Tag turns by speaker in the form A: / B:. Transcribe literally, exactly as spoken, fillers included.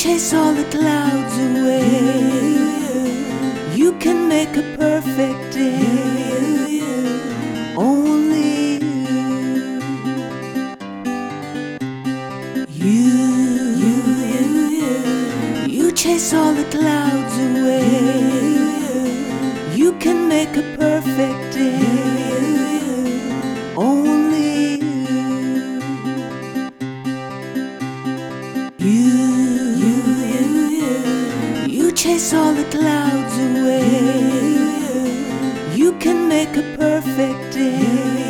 A: chase all the clouds away. You can make a perfect day. Only you. You, you, you. You chase all the clouds away. You can make a perfect day. Only you. You, you, you. You chase all the clouds away. You can make a perfect day.